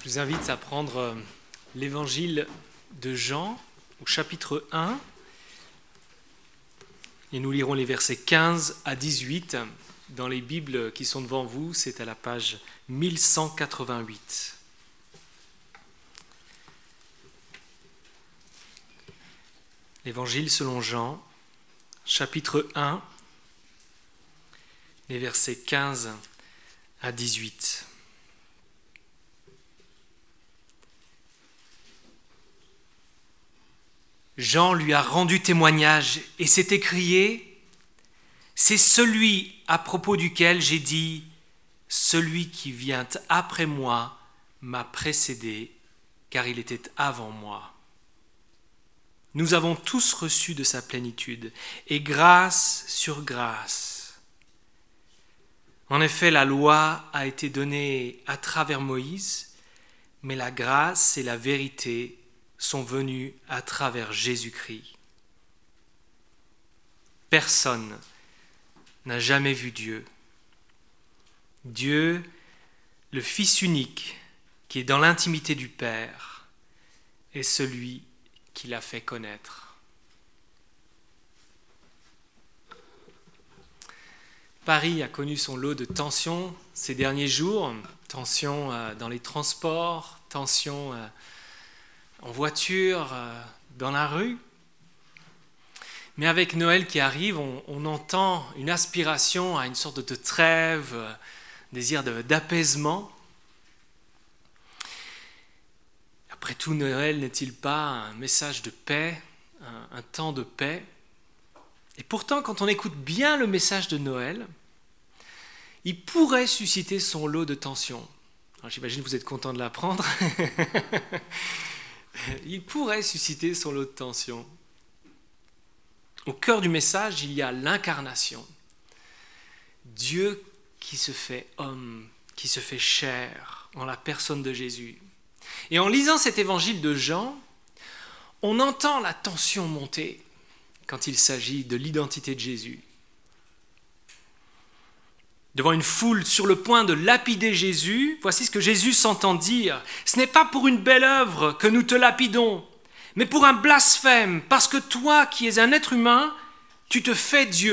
Je vous invite à prendre l'évangile de Jean au chapitre 1 et nous lirons les versets 15 à 18. Dans les Bibles qui sont devant vous, c'est à la page 1188. L'évangile selon Jean, chapitre 1, les versets 15 à 18. Jean lui a rendu témoignage et s'est écrié : « C'est celui à propos duquel j'ai dit : celui qui vient après moi m'a précédé, car il était avant moi. » Nous avons tous reçu de sa plénitude, et grâce sur grâce. En effet, la loi a été donnée à travers Moïse, mais la grâce et la vérité sont venues à travers Jésus-Christ. Personne n'a jamais vu Dieu. Dieu, le Fils unique, qui est dans l'intimité du Père, est celui qui l'a fait connaître. Paris a connu son lot de tensions ces derniers jours, tensions dans les transports, tensions en voiture, dans la rue. Mais avec Noël qui arrive, on entend une aspiration à une sorte de trêve, désir d'apaisement. Après tout, Noël n'est-il pas un message de paix, un temps de paix ? Et pourtant, quand on écoute bien le message de Noël, il pourrait susciter son lot de tensions. Alors, j'imagine que vous êtes content de l'apprendre. Il pourrait susciter son lot de tensions. Au cœur du message, il y a l'incarnation. Dieu qui se fait homme, qui se fait chair en la personne de Jésus. Et en lisant cet évangile de Jean, on entend la tension monter quand il s'agit de l'identité de Jésus. Devant une foule sur le point de lapider Jésus, voici ce que Jésus s'entend dire : « Ce n'est pas pour une belle œuvre que nous te lapidons, mais pour un blasphème, parce que toi qui es un être humain, tu te fais Dieu. »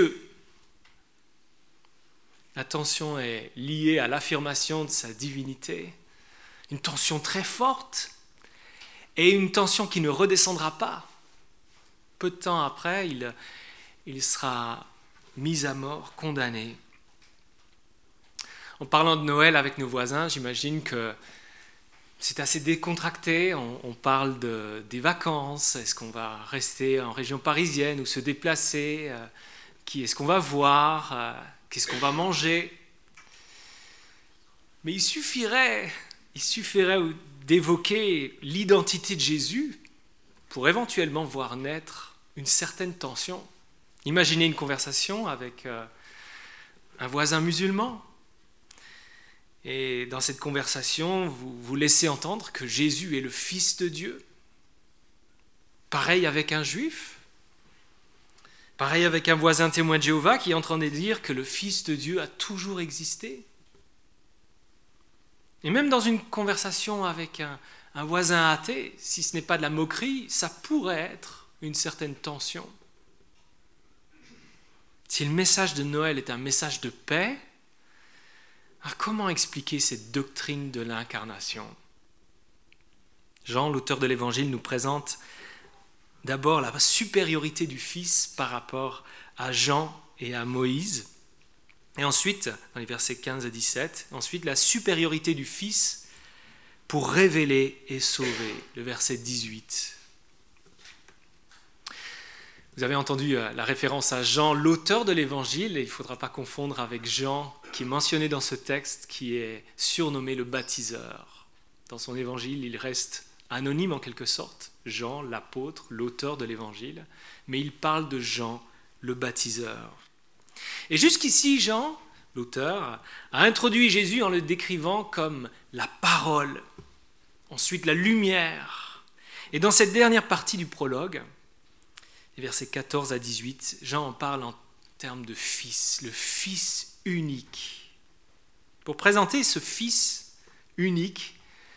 La tension est liée à l'affirmation de sa divinité, une tension très forte et une tension qui ne redescendra pas. Peu de temps après, il sera mis à mort, condamné. En parlant de Noël avec nos voisins, j'imagine que c'est assez décontracté. On parle des vacances. Est-ce qu'on va rester en région parisienne ou se déplacer ? Qui est-ce qu'on va voir ? Qu'est-ce qu'on va manger ? Mais il suffirait d'évoquer l'identité de Jésus pour éventuellement voir naître une certaine tension. Imaginez une conversation avec un voisin musulman. Et dans cette conversation, vous laissez entendre que Jésus est le Fils de Dieu. Pareil avec un juif. Pareil avec un voisin témoin de Jéhovah qui est en train de dire que le Fils de Dieu a toujours existé. Et même dans une conversation avec un voisin athée, si ce n'est pas de la moquerie, ça pourrait être une certaine tension. Si le message de Noël est un message de paix, alors comment expliquer cette doctrine de l'incarnation ? Jean, l'auteur de l'Évangile, nous présente d'abord la supériorité du Fils par rapport à Jean et à Moïse. Et ensuite, dans les versets 15 à 17, ensuite la supériorité du Fils pour révéler et sauver, le verset 18. Vous avez entendu la référence à Jean, l'auteur de l'Évangile, et il ne faudra pas confondre avec Jean, qui est mentionné dans ce texte, qui est surnommé le baptiseur. Dans son Évangile, il reste anonyme en quelque sorte, Jean, l'apôtre, l'auteur de l'Évangile, mais il parle de Jean, le baptiseur. Et jusqu'ici, Jean, l'auteur, a introduit Jésus en le décrivant comme la parole, ensuite la lumière. Et dans cette dernière partie du prologue, les versets 14 à 18, Jean en parle en termes de fils, le fils unique. Pour présenter ce fils unique,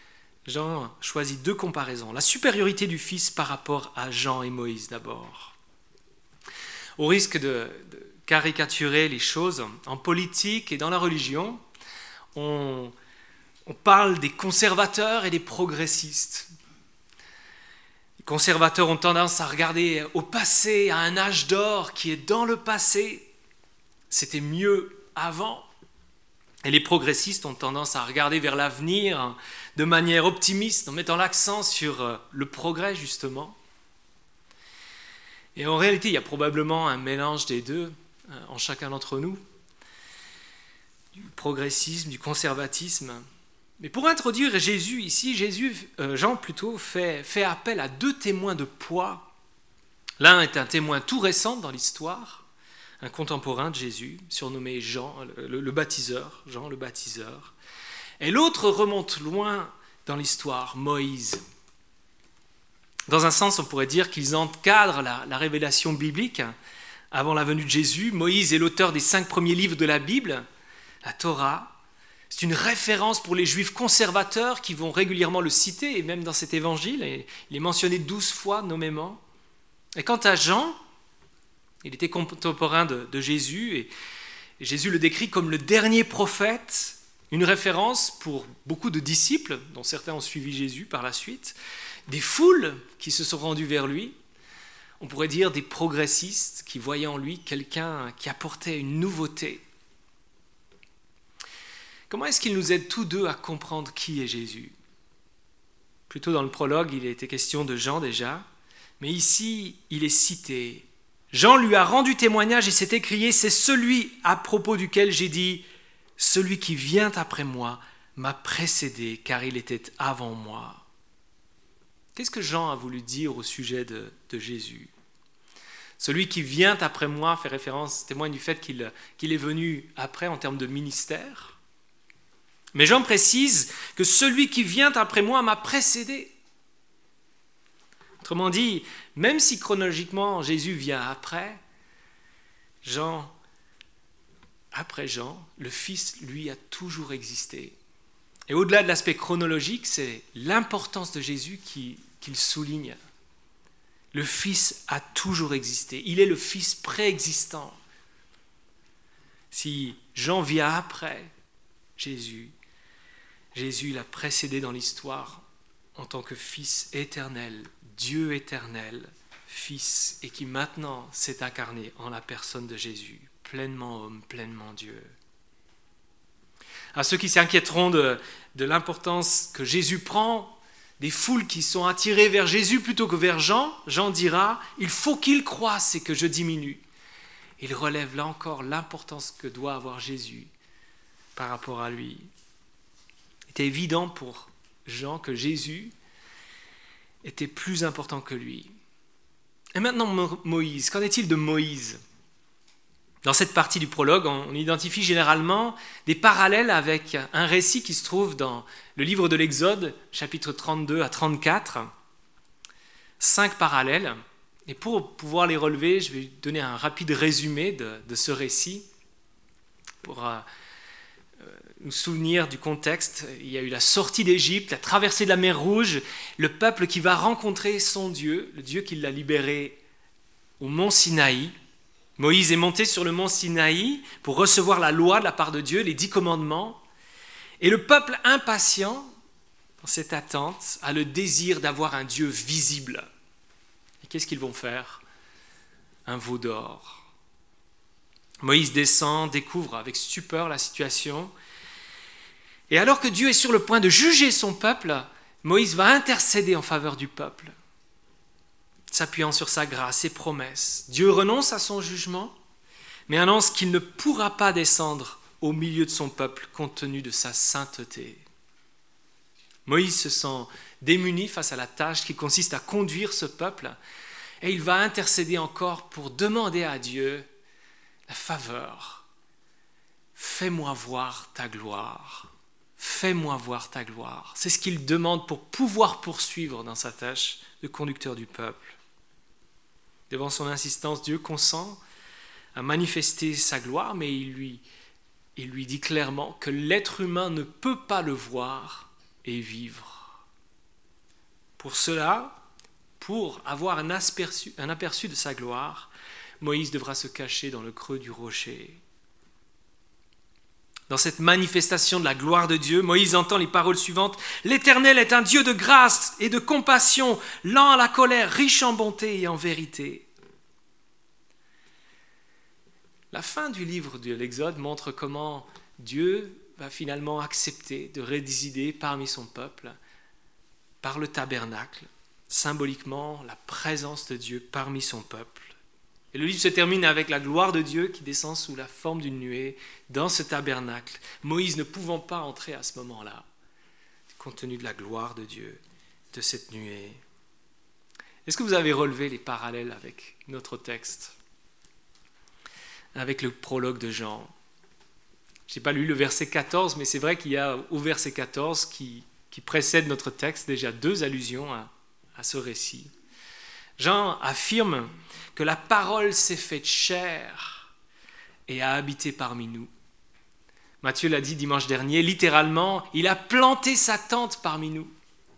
Jean choisit deux comparaisons. La supériorité du Fils par rapport à Jean et Moïse d'abord. Au risque de caricaturer les choses, en politique et dans la religion, on parle des conservateurs et des progressistes. Les conservateurs ont tendance à regarder au passé, à un âge d'or qui est dans le passé. C'était mieux avant. Et les progressistes ont tendance à regarder vers l'avenir de manière optimiste, en mettant l'accent sur le progrès, justement. Et en réalité, il y a probablement un mélange des deux en chacun d'entre nous, du progressisme, du conservatisme. Mais pour introduire Jésus ici, Jean plutôt fait appel à deux témoins de poids. L'un est un témoin tout récent dans l'histoire, un contemporain de Jésus, surnommé Jean, le baptiseur, Jean le baptiseur. Et l'autre remonte loin dans l'histoire, Moïse. Dans un sens, on pourrait dire qu'ils encadrent la révélation biblique avant la venue de Jésus. Moïse est l'auteur des 5 premiers livres de la Bible, la Torah. C'est une référence pour les Juifs conservateurs qui vont régulièrement le citer, et même dans cet évangile, et il est mentionné 12 fois nommément. Et quant à Jean, il était contemporain de Jésus, et Jésus le décrit comme le dernier prophète, une référence pour beaucoup de disciples, dont certains ont suivi Jésus par la suite, des foules qui se sont rendues vers lui, on pourrait dire des progressistes qui voyaient en lui quelqu'un qui apportait une nouveauté. Comment est-ce qu'il nous aide tous deux à comprendre qui est Jésus ? Plutôt dans le prologue, il était question de Jean déjà, mais ici, il est cité. Jean lui a rendu témoignage et s'est écrié, c'est celui à propos duquel j'ai dit, celui qui vient après moi m'a précédé car il était avant moi. Qu'est-ce que Jean a voulu dire au sujet de Jésus ? Celui qui vient après moi fait référence, témoigne du fait qu'il est venu après en termes de ministère. Mais Jean précise que celui qui vient après moi m'a précédé. Autrement dit, même si chronologiquement Jésus vient après Jean, le Fils, lui, a toujours existé. Et au-delà de l'aspect chronologique, c'est l'importance de Jésus qu'il souligne. Le Fils a toujours existé. Il est le Fils préexistant. Si Jean vient après Jésus l'a précédé dans l'histoire en tant que Fils éternel, Dieu éternel, Fils, et qui maintenant s'est incarné en la personne de Jésus, pleinement homme, pleinement Dieu. À ceux qui s'inquiéteront de l'importance que Jésus prend, des foules qui sont attirées vers Jésus plutôt que vers Jean, Jean dira « Il faut qu'il croisse et que je diminue ». Il relève là encore l'importance que doit avoir Jésus par rapport à lui. Il était évident pour Jean que Jésus était plus important que lui. Et maintenant Moïse, qu'en est-il de Moïse ? Dans cette partie du prologue, on identifie généralement des parallèles avec un récit qui se trouve dans le livre de l'Exode, chapitres 32 à 34. 5 parallèles. Et pour pouvoir les relever, je vais donner un rapide résumé de ce récit. Pour nous souvenir du contexte, il y a eu la sortie d'Égypte, la traversée de la mer Rouge, le peuple qui va rencontrer son Dieu, le Dieu qui l'a libéré au mont Sinaï. Moïse est monté sur le mont Sinaï pour recevoir la loi de la part de Dieu, les 10 commandements. Et le peuple impatient, dans cette attente, a le désir d'avoir un Dieu visible. Et qu'est-ce qu'ils vont faire ? Un veau d'or. Moïse descend, découvre avec stupeur la situation. Et alors que Dieu est sur le point de juger son peuple, Moïse va intercéder en faveur du peuple, s'appuyant sur sa grâce et promesses. Dieu renonce à son jugement, mais annonce qu'il ne pourra pas descendre au milieu de son peuple compte tenu de sa sainteté. Moïse se sent démuni face à la tâche qui consiste à conduire ce peuple, et il va intercéder encore pour demander à Dieu la faveur. Fais-moi voir ta gloire. Fais-moi voir ta gloire. C'est ce qu'il demande pour pouvoir poursuivre dans sa tâche de conducteur du peuple. Devant son insistance, Dieu consent à manifester sa gloire, mais il lui dit clairement que l'être humain ne peut pas le voir et vivre. Pour cela, pour avoir un aperçu de sa gloire, Moïse devra se cacher dans le creux du rocher. Dans cette manifestation de la gloire de Dieu, Moïse entend les paroles suivantes. « L'Éternel est un Dieu de grâce et de compassion, lent à la colère, riche en bonté et en vérité. » La fin du livre de l'Exode montre comment Dieu va finalement accepter de résider parmi son peuple par le tabernacle, symboliquement la présence de Dieu parmi son peuple. Et le livre se termine avec la gloire de Dieu qui descend sous la forme d'une nuée dans ce tabernacle, Moïse ne pouvant pas entrer à ce moment-là, compte tenu de la gloire de Dieu, de cette nuée. Est-ce que vous avez relevé les parallèles avec notre texte, avec le prologue de Jean? Je n'ai pas lu le verset 14, mais c'est vrai qu'il y a au verset 14 qui précède notre texte déjà 2 allusions à ce récit. Jean affirme que la parole s'est faite chair et a habité parmi nous. Matthieu l'a dit dimanche dernier, littéralement, il a planté sa tente parmi nous.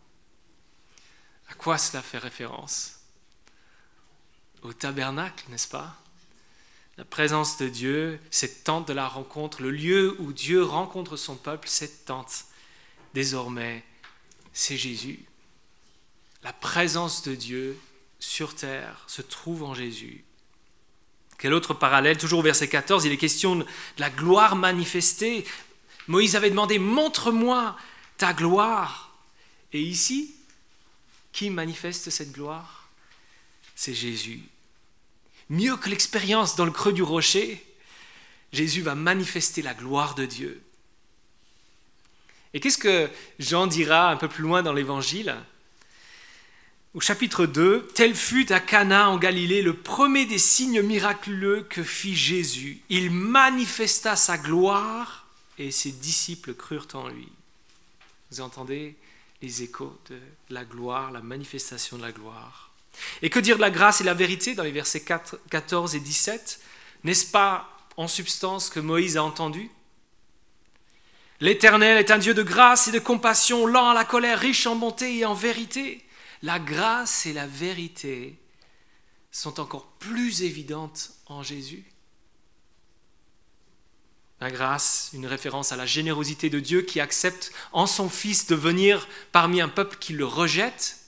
À quoi cela fait référence? Au tabernacle, n'est-ce pas? La présence de Dieu, cette tente de la rencontre, le lieu où Dieu rencontre son peuple, cette tente, désormais, c'est Jésus. La présence de Dieu sur terre se trouve en Jésus. Quel autre parallèle? Toujours au verset 14, il est question de la gloire manifestée. Moïse avait demandé « Montre-moi ta gloire ». Et ici, qui manifeste cette gloire? C'est Jésus. Mieux que l'expérience dans le creux du rocher, Jésus va manifester la gloire de Dieu. Et qu'est-ce que Jean dira un peu plus loin dans l'Évangile? Au chapitre 2, « Tel fut à Cana en Galilée le premier des signes miraculeux que fit Jésus. Il manifesta sa gloire et ses disciples crurent en lui. » Vous entendez les échos de la gloire, la manifestation de la gloire. Et que dire de la grâce et la vérité dans les versets 14 et 17? N'est-ce pas en substance que Moïse a entendu? « L'Éternel est un Dieu de grâce et de compassion, lent à la colère, riche en bonté et en vérité. » La grâce et la vérité sont encore plus évidentes en Jésus. La grâce, une référence à la générosité de Dieu qui accepte en son Fils de venir parmi un peuple qui le rejette.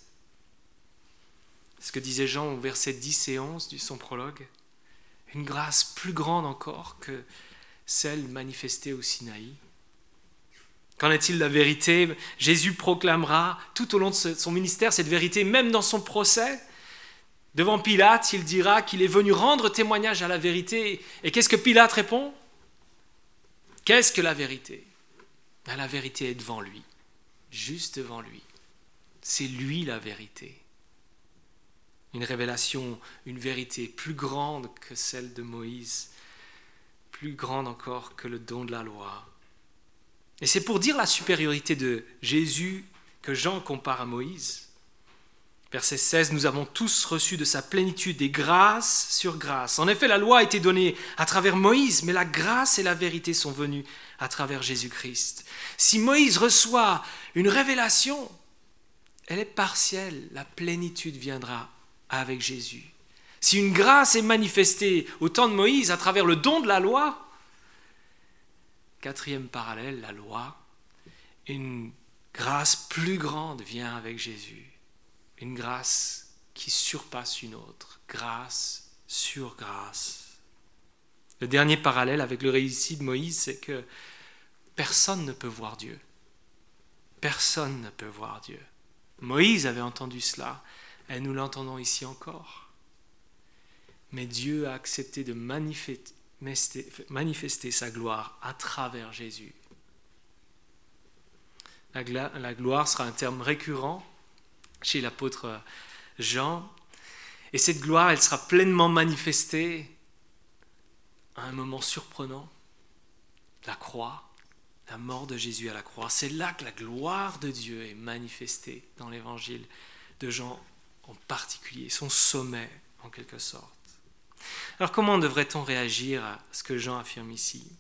Ce que disait Jean au verset 10 et 11 de son prologue. Une grâce plus grande encore que celle manifestée au Sinaï. Qu'en est-il de la vérité? Jésus proclamera tout au long de son ministère cette vérité, même dans son procès. Devant Pilate, il dira qu'il est venu rendre témoignage à la vérité. Et qu'est-ce que Pilate répond? Qu'est-ce que la vérité? La vérité est devant lui, juste devant lui. C'est lui la vérité. Une révélation, une vérité plus grande que celle de Moïse, plus grande encore que le don de la loi. Et c'est pour dire la supériorité de Jésus que Jean compare à Moïse. Verset 16, nous avons tous reçu de sa plénitude des grâces sur grâce. En effet, la loi a été donnée à travers Moïse, mais la grâce et la vérité sont venues à travers Jésus-Christ. Si Moïse reçoit une révélation, elle est partielle, la plénitude viendra avec Jésus. Si une grâce est manifestée au temps de Moïse à travers le don de la loi, 4e parallèle, la loi, une grâce plus grande vient avec Jésus. Une grâce qui surpasse une autre. Grâce sur grâce. Le dernier parallèle avec le récit de Moïse, c'est que personne ne peut voir Dieu. Personne ne peut voir Dieu. Moïse avait entendu cela, et nous l'entendons ici encore. Mais Dieu a accepté de manifester sa gloire à travers Jésus. La gloire sera un terme récurrent chez l'apôtre Jean. Et cette gloire, elle sera pleinement manifestée à un moment surprenant, la croix, la mort de Jésus à la croix. C'est là que la gloire de Dieu est manifestée dans l'évangile de Jean en particulier, son sommet en quelque sorte. Alors comment devrait-on réagir à ce que Jean affirme ici?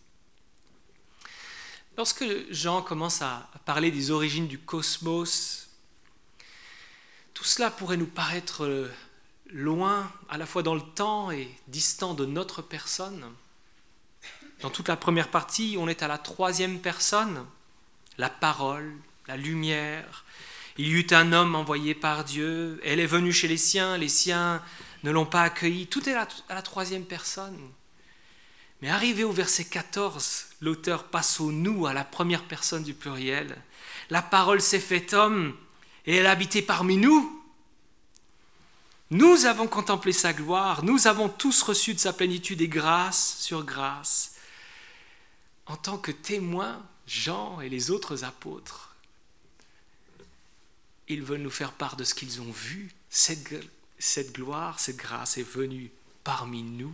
Lorsque Jean commence à parler des origines du cosmos, Tout cela pourrait nous paraître loin, à la fois dans le temps et distant de notre personne. Dans toute la première partie, on est à la troisième personne, la parole, la lumière. Il y eut un homme envoyé par Dieu, elle est venue chez les siens ne l'ont pas accueilli. Tout est à la troisième personne. Mais arrivé au verset 14, l'auteur passe au nous, à la première personne du pluriel. La parole s'est faite homme et elle a habité parmi nous. Nous avons contemplé sa gloire, nous avons tous reçu de sa plénitude et grâce sur grâce. En tant que témoins, Jean et les autres apôtres, ils veulent nous faire part de ce qu'ils ont vu. Cette gloire, cette grâce est venue parmi nous.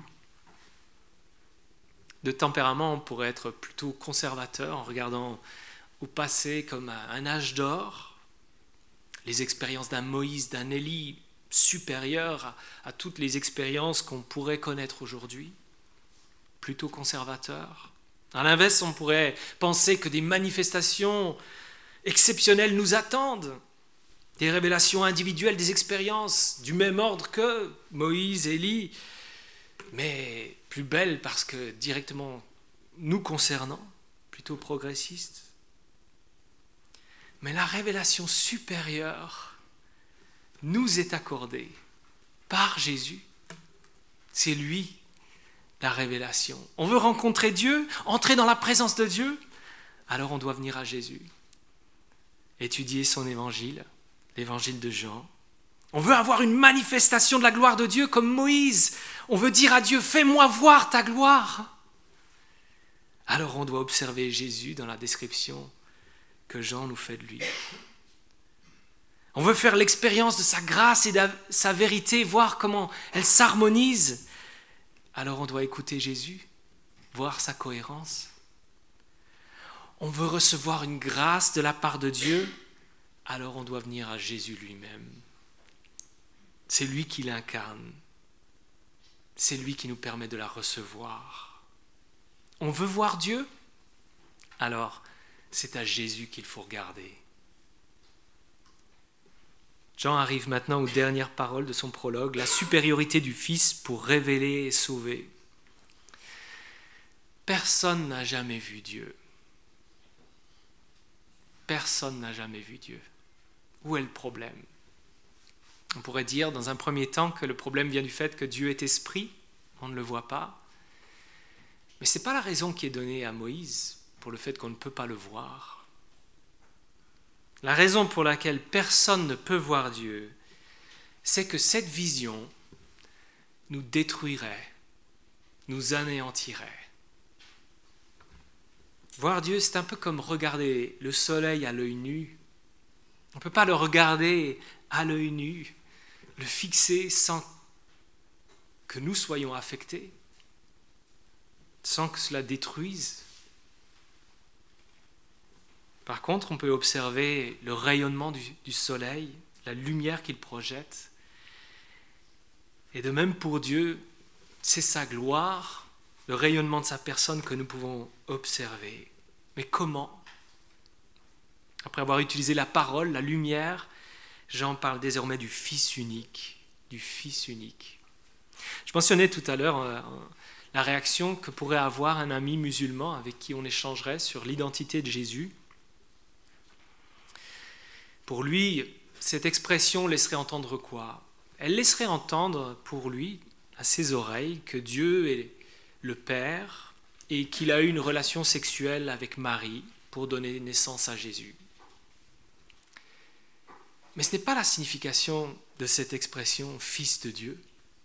De tempérament, on pourrait être plutôt conservateur en regardant au passé comme un âge d'or, les expériences d'un Moïse, d'un Élie, supérieures à toutes les expériences qu'on pourrait connaître aujourd'hui, plutôt conservateur. À l'inverse, on pourrait penser que des manifestations exceptionnelles nous attendent, des révélations individuelles, des expériences du même ordre que Moïse, Élie, mais plus belles parce que directement nous concernant, plutôt progressistes. Mais la révélation supérieure nous est accordée par Jésus. C'est lui la révélation. On veut rencontrer Dieu, entrer dans la présence de Dieu, alors on doit venir à Jésus, étudier son évangile, l'évangile de Jean. On veut avoir une manifestation de la gloire de Dieu comme Moïse. On veut dire à Dieu, fais-moi voir ta gloire. Alors on doit observer Jésus dans la description que Jean nous fait de lui. On veut faire l'expérience de sa grâce et de sa vérité, voir comment elle s'harmonise. Alors on doit écouter Jésus, voir sa cohérence. On veut recevoir une grâce de la part de Dieu, alors on doit venir à Jésus lui-même. C'est lui qui l'incarne. C'est lui qui nous permet de la recevoir. On veut voir Dieu, alors c'est à Jésus qu'il faut regarder. Jean arrive maintenant aux dernières paroles de son prologue, la supériorité du Fils pour révéler et sauver. Personne n'a jamais vu Dieu. Personne n'a jamais vu Dieu. Où est le problème ? On pourrait dire dans un premier temps que le problème vient du fait que Dieu est esprit, on ne le voit pas. Mais ce n'est pas la raison qui est donnée à Moïse pour le fait qu'on ne peut pas le voir. La raison pour laquelle personne ne peut voir Dieu, c'est que cette vision nous détruirait, nous anéantirait. Voir Dieu, c'est un peu comme regarder le soleil à l'œil nu. On ne peut pas le regarder à l'œil nu, le fixer sans que nous soyons affectés, sans que cela détruise. Par contre, on peut observer le rayonnement du soleil, la lumière qu'il projette. Et de même pour Dieu, c'est sa gloire, le rayonnement de sa personne que nous pouvons observer. Mais comment ? Après avoir utilisé la parole, la lumière, Jean parle désormais du Fils unique, du Fils unique. Je mentionnais tout à l'heure la réaction que pourrait avoir un ami musulman avec qui on échangerait sur l'identité de Jésus. Pour lui, cette expression laisserait entendre quoi ? Elle laisserait entendre pour lui, à ses oreilles, que Dieu est le Père et qu'il a eu une relation sexuelle avec Marie pour donner naissance à Jésus. Mais ce n'est pas la signification de cette expression « Fils de Dieu ».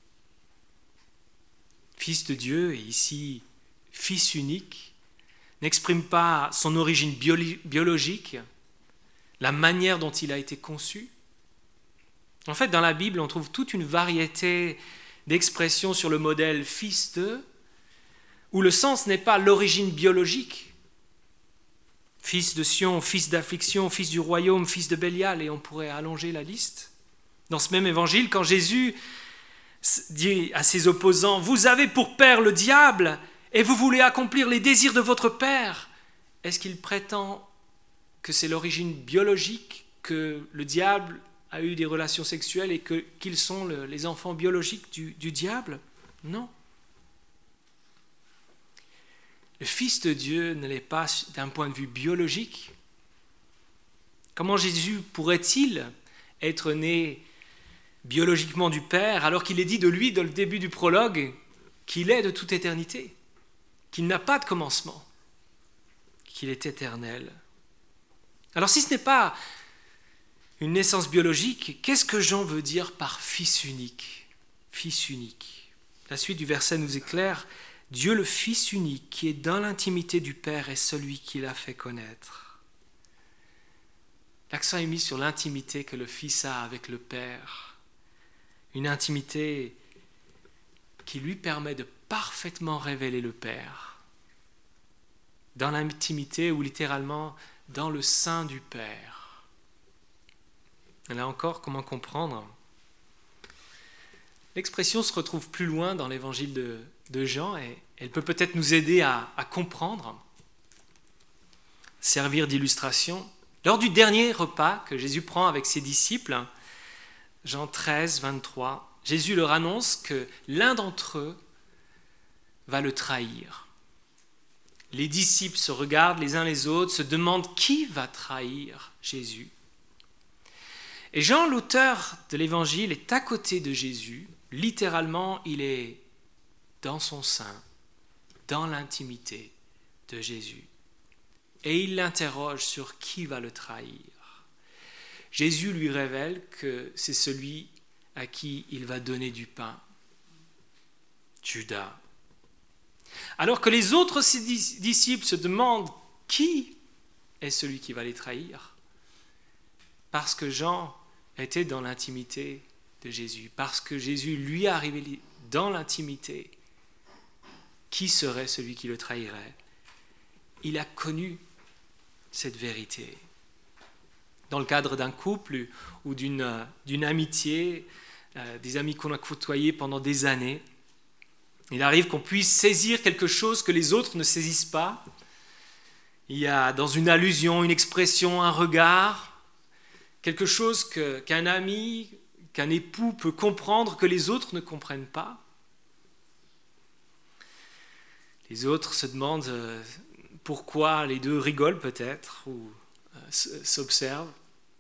Fils de Dieu, et ici « Fils unique », n'exprime pas son origine biologique, la manière dont il a été conçu. En fait, dans la Bible, on trouve toute une variété d'expressions sur le modèle « fils de », où le sens n'est pas l'origine biologique. Fils de Sion, fils d'affliction, fils du royaume, fils de Bélial, et on pourrait allonger la liste. Dans ce même évangile, quand Jésus dit à ses opposants « Vous avez pour père le diable, et vous voulez accomplir les désirs de votre père », est-ce qu'il prétend que c'est l'origine biologique, que le diable a eu des relations sexuelles et qu'ils sont les enfants biologiques du diable? Non. Le Fils de Dieu ne l'est pas d'un point de vue biologique. Comment Jésus pourrait-il être né biologiquement du Père alors qu'il est dit de lui dans le début du prologue qu'il est de toute éternité, qu'il n'a pas de commencement, qu'il est éternel? Alors si ce n'est pas une naissance biologique, qu'est-ce que Jean veut dire par fils unique? Fils unique. La suite du verset nous éclaire: Dieu le Fils unique qui est dans l'intimité du Père est celui qui l'a fait connaître. L'accent est mis sur l'intimité que le Fils a avec le Père. Une intimité qui lui permet de parfaitement révéler le Père. Dans l'intimité ou littéralement dans le sein du Père. Et là encore, comment comprendre? L'expression se retrouve plus loin dans l'évangile de Jean et elle peut peut-être nous aider à comprendre, servir d'illustration. Lors du dernier repas que Jésus prend avec ses disciples, Jean 13, 23, Jésus leur annonce que l'un d'entre eux va le trahir. Les disciples se regardent les uns les autres, se demandent qui va trahir Jésus. Et Jean, l'auteur de l'évangile, est à côté de Jésus. Littéralement, il est dans son sein, dans l'intimité de Jésus. Et il l'interroge sur qui va le trahir. Jésus lui révèle que c'est celui à qui il va donner du pain, Judas. Alors que les autres disciples se demandent qui est celui qui va les trahir, parce que Jean était dans l'intimité de Jésus, parce que Jésus lui a révélé dans l'intimité qui serait celui qui le trahirait. Il a connu cette vérité. Dans le cadre d'un couple ou d'une amitié, des amis qu'on a côtoyés pendant des années, il arrive qu'on puisse saisir quelque chose que les autres ne saisissent pas. Il y a dans une allusion, une expression, un regard, quelque chose qu'un ami, qu'un époux peut comprendre que les autres ne comprennent pas. Les autres se demandent pourquoi les deux rigolent peut-être ou s'observent.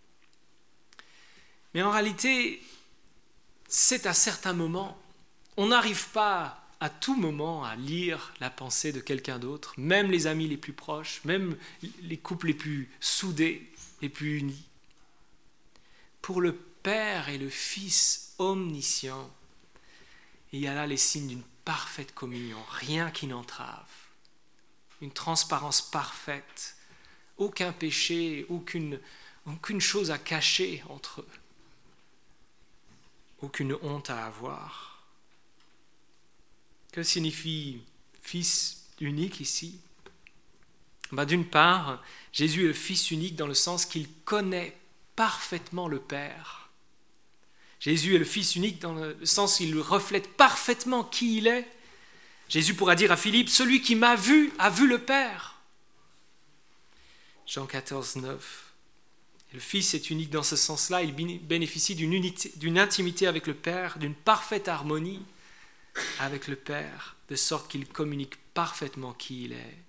Mais en réalité, c'est à certains moments. On n'arrive pas à tout moment à lire la pensée de quelqu'un d'autre, même les amis les plus proches, même les couples les plus soudés, les plus unis. Pour le Père et le Fils omniscient, il y a là les signes d'une parfaite communion, rien qui n'entrave, une transparence parfaite, aucun péché, aucune chose à cacher entre eux, aucune honte à avoir. Que signifie Fils unique ici? D'une part, Jésus est le Fils unique dans le sens qu'il connaît parfaitement le Père. Jésus est le Fils unique dans le sens qu'il reflète parfaitement qui il est. Jésus pourra dire à Philippe, « Celui qui m'a vu a vu le Père ». Jean 14, 9. Et le Fils est unique dans ce sens-là, il bénéficie d'une intimité avec le Père, d'une parfaite harmonie avec le Père, de sorte qu'il communique parfaitement qui il est.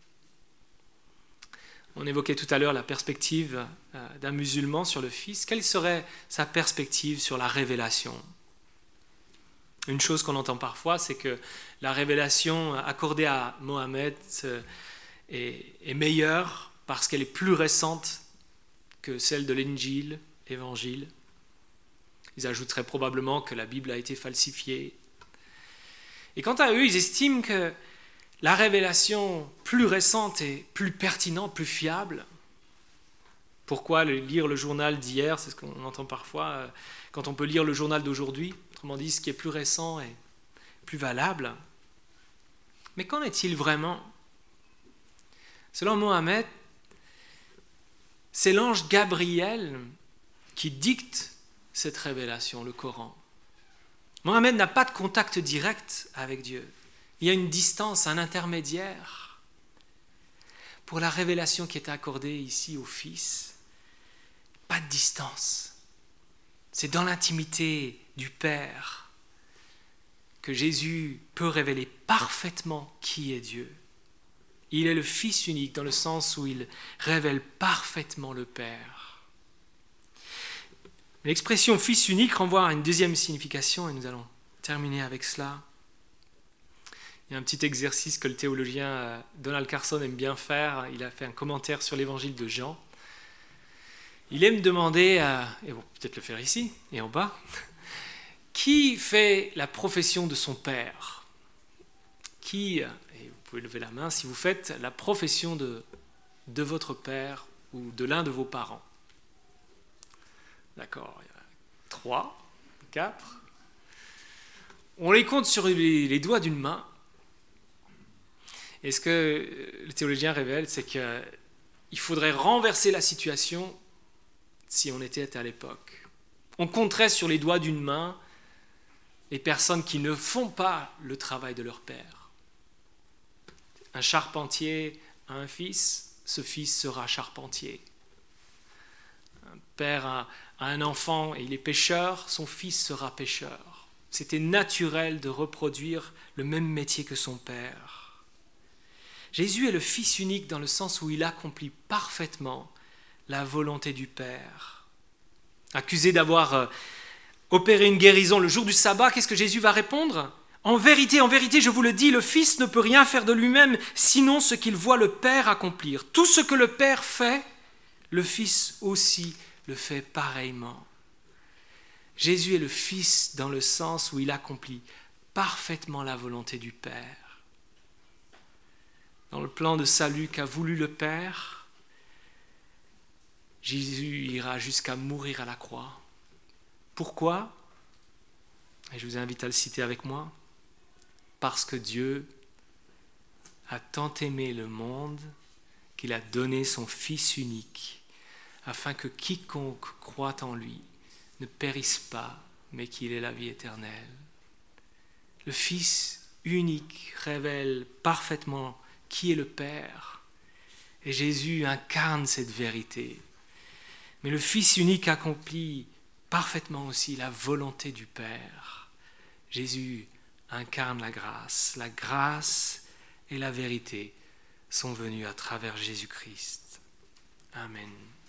On évoquait tout à l'heure la perspective d'un musulman sur le Fils. Quelle serait sa perspective sur la révélation? Une chose qu'on entend parfois, c'est que la révélation accordée à Mohammed est meilleure parce qu'elle est plus récente que celle de l'Injil, l'Évangile. Ils ajouteraient probablement que la Bible a été falsifiée. Et quant à eux, ils estiment que la révélation plus récente est plus pertinente, plus fiable. Pourquoi lire le journal d'hier? C'est ce qu'on entend parfois quand on peut lire le journal d'aujourd'hui. Autrement dit, ce qui est plus récent est plus valable. Mais qu'en est-il vraiment? Selon Mohammed, c'est l'ange Gabriel qui dicte cette révélation, le Coran. Mohammed n'a pas de contact direct avec Dieu. Il y a une distance, un intermédiaire. Pour la révélation qui est accordée ici au Fils, pas de distance. C'est dans l'intimité du Père que Jésus peut révéler parfaitement qui est Dieu. Il est le Fils unique dans le sens où il révèle parfaitement le Père. L'expression Fils unique renvoie à une deuxième signification et nous allons terminer avec cela. Il y a un petit exercice que le théologien Donald Carson aime bien faire. Il a fait un commentaire sur l'évangile de Jean. Il aime demander, et bon, peut-être le faire ici et en bas, qui fait la profession de son Père ? Qui, et vous pouvez lever la main si vous faites la profession de votre Père ou de l'un de vos parents. D'accord, il y a 3, 4. On les compte sur les doigts d'une main. Et ce que le théologien révèle, c'est qu'il faudrait renverser la situation si on était à l'époque. On compterait sur les doigts d'une main les personnes qui ne font pas le travail de leur père. Un charpentier a un fils, ce fils sera charpentier. Un père a un enfant et il est pêcheur, son fils sera pêcheur. C'était naturel de reproduire le même métier que son père. Jésus est le Fils unique dans le sens où il accomplit parfaitement la volonté du Père. Accusé d'avoir opéré une guérison le jour du sabbat, qu'est-ce que Jésus va répondre ? En vérité, je vous le dis, le Fils ne peut rien faire de lui-même, sinon ce qu'il voit le Père accomplir. Tout ce que le Père fait, le Fils aussi le fait pareillement. Jésus est le Fils dans le sens où il accomplit parfaitement la volonté du Père. Dans le plan de salut qu'a voulu le Père, Jésus ira jusqu'à mourir à la croix. Pourquoi ? Et je vous invite à le citer avec moi. Parce que Dieu a tant aimé le monde qu'il a donné son Fils unique, afin que quiconque croit en lui ne périsse pas, mais qu'il ait la vie éternelle. Le Fils unique révèle parfaitement qui est le Père, et Jésus incarne cette vérité. Mais le Fils unique accomplit parfaitement aussi la volonté du Père. Jésus incarne la grâce. La grâce et la vérité sont venues à travers Jésus-Christ. Amen.